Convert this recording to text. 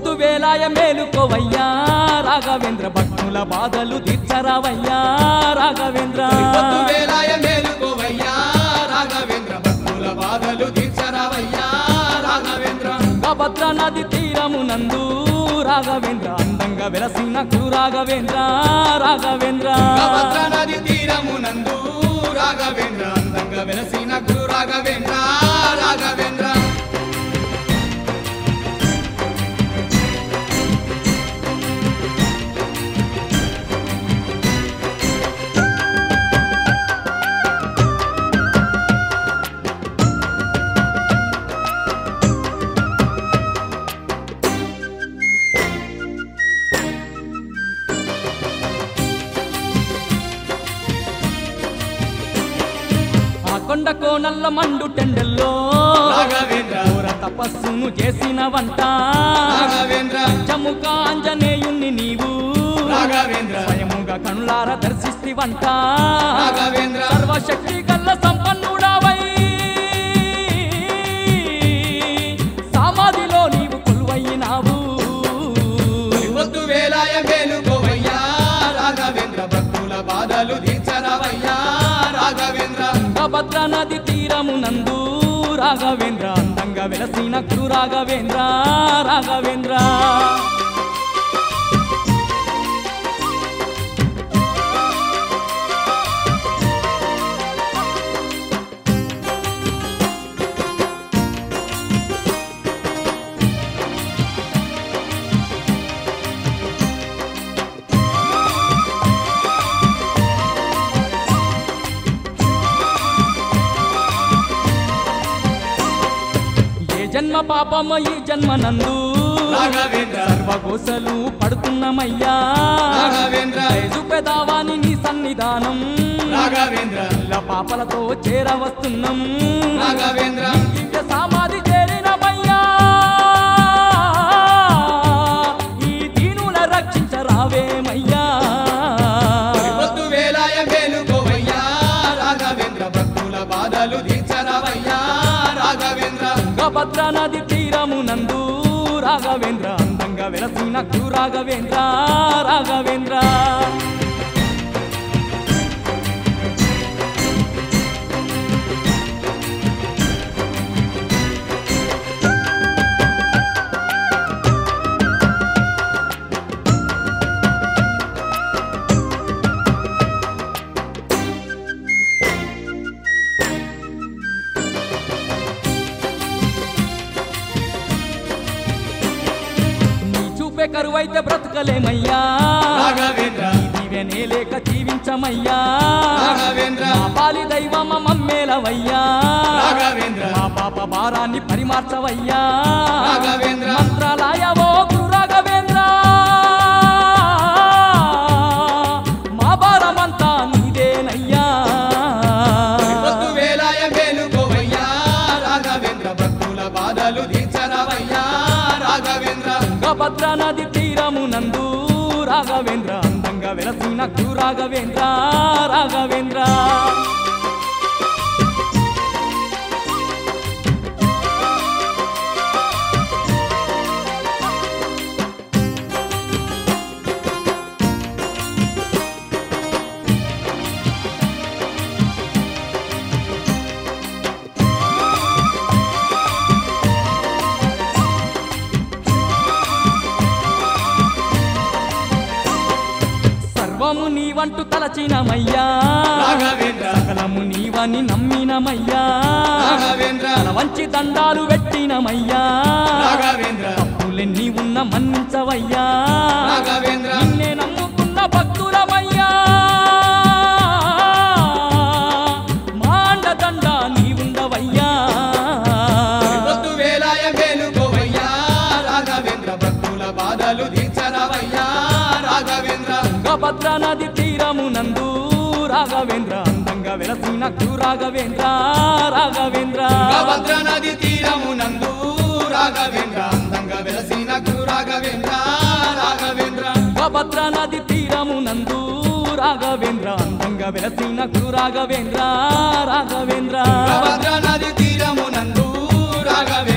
పొద్దు వేలాయ మేలుకోవయ్యా రాఘవేంద్ర భక్తుల బాధలు తీర్చరావయ్యా రాఘవేంద్ర పొద్దు వేలాయ మేలుకోవయ్యా రాఘవేంద్ర భక్తుల బాధలు తీర్చరావయ్యా రాఘవేంద్ర భద్రా నది తీరమునందు రాఘవేంద్ర అందంగా వెలసిన గురు రాఘవేంద్ర రాఘవేంద్ర భద్రా నది తీరమునందు రాఘవేంద్ర అందంగా వెలసిన గురు రాఘవేంద్ర రాఘవేంద్ర కొండ కోనల్ల మండు టెండల్లో రాఘవేంద్ర ఘోర తపస్సును చేసిన వంట రాఘవేంద్ర చముక ఆంజనేయుణ్ణి నీవు రాఘవేంద్ర స్వయముగా కనులార దర్శిస్తి వంట రాఘవేంద్ర సర్వశక్తి గల్ల సంపన్నుడావై సమాధిలో నీవు కొలువైనావు పొద్దు వేలాయ మేలుకోవయ్యా రాఘవేంద్ర భక్తుల బాధలు తీర్చరావయ్యా రాఘవేంద్ర భద్రా నది తీరమునందు రాఘవేంద్ర అందంగా వెలసిన గురు రాఘవేంద్ర రాఘవేంద్ర జన్మ పాపమ ఈ జన్మనందు రాఘవేంద్ర సర్వగోసలు పడుతున్నమయ్యా రాఘవేంద్ర చూపెదావాని నీ సన్నిధానం రాఘవేంద్ర ఇలా పాపలతో చేరవస్తున్నాం రాఘవేంద్ర దివ్య సమాధి చేరినమయ్యా ఈ దీనుల రక్షించరావేమయ్యా పొద్దు వేలాయ మేలుకోవయ్యా రాఘవేంద్ర భక్తుల బాధలు తీర్చరావయ్యా రాఘవేంద్ర భద్రా నది తీరమునందు రాఘవేంద్ర అందంగా వెలసిన గురు రాఘవేంద్ర రాఘవేంద్ర కరువైతే బ్రతకలేమయ్యా రాఘవేంద్ర దివ్యనే లేక జీవించమయ్యా రాఘవేంద్ర మా పాలి దైవమ మమ్మేలవయ్యా రాఘవేంద్ర మా పాప భారాన్ని పరిమార్చవయ్యా రాఘవేంద్ర మంత్రాలయవో గురు రాఘవేంద్ర మా భారమంతా నీదేనయ్యా పొద్దు వేలాయ మేలుకోవయ్యా రాఘవేంద్ర భక్తుల బాధలు తీర్చరావయ్యా రాఘవేంద్ర భద్రా నది తీరమునందు రాఘవేంద్ర అందంగా వెలసిన గురు రాఘవేంద్ర రాఘవేంద్ర సర్వము నీవంటూ తలచినమయ్యా రాఘవేంద్ర సకలము నీవని నమ్మినమయ్యా రాఘవేంద్ర వంచి దండాలు పెట్టినమయ్యా రాఘవేంద్ర తప్పులెన్ని ఉన్న మన్నించవయ్యా రాఘవేంద్ర నిన్నే నమ్ముకున్న భక్తులమయ్యా మాండ దండ నీవుండవయ్యా పొద్దు వేలాయ మేలుకోవయ్యా రాఘవేంద్ర భక్తుల బాధలు తీర్చరావయ్యా రాఘవేంద్ర భద్రా నది తీరమునందు రాఘవేంద్ర అందంగా వెలసిన గురు రాఘవేంద్ర రాఘవేంద్ర భద్రా నది తీరమునందు రాఘవేంద్ర అందంగా వెలసిన గురు రాఘవేంద్ర రాఘవేంద్ర భద్రా నది తీరమునందు రాఘవేంద్ర అందంగా వెలసిన గురు రాఘవేంద్ర రాఘవేంద్ర భద్రా నది తీరమునందు రాఘవేంద్ర